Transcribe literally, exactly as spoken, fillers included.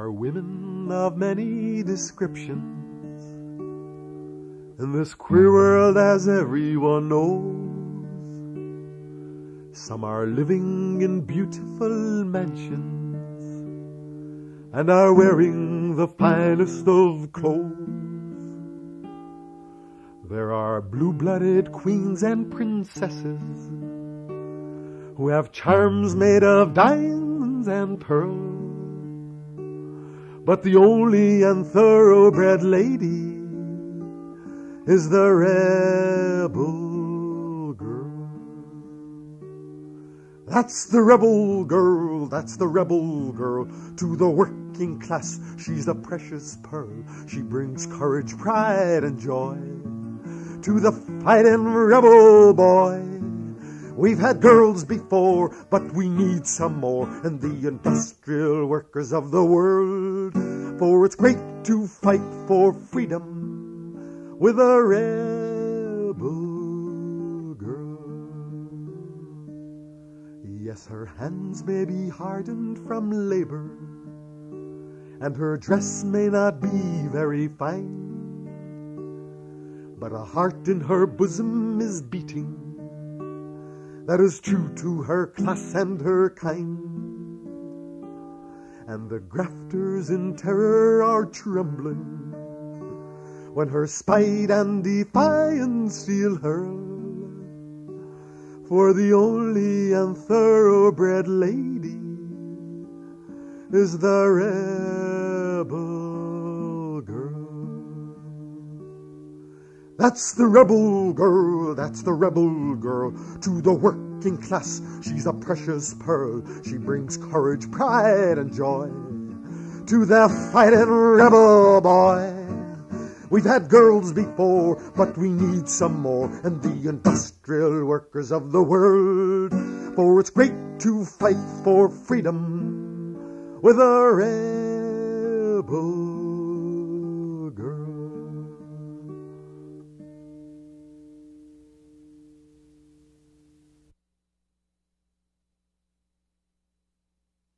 are women of many descriptions in this queer world, as everyone knows. Some are living in beautiful mansions and are wearing the finest of clothes. There are blue-blooded queens and princesses who have charms made of diamonds and pearls. But the only and thoroughbred lady is the rebel girl. That's the rebel girl, that's the rebel girl. To the working class, she's a precious pearl. She brings courage, pride, and joy to the fighting rebel boy. We've had girls before, but we need some more in the industrial workers of the world. For it's great to fight for freedom with a rebel girl. Yes, her hands may be hardened from labor, and her dress may not be very fine, but a heart in her bosom is beating that is true to her class and her kind. And the grafters in terror are trembling when her spite and defiance feel hurled. For the only and thoroughbred lady is the rebel girl. That's the rebel girl, that's the rebel girl. To the working class, she's a precious pearl. She brings courage, pride, and joy to the fighting rebel boy. We've had girls before, but we need some more in the industrial workers of the world. For it's great to fight for freedom with a rebel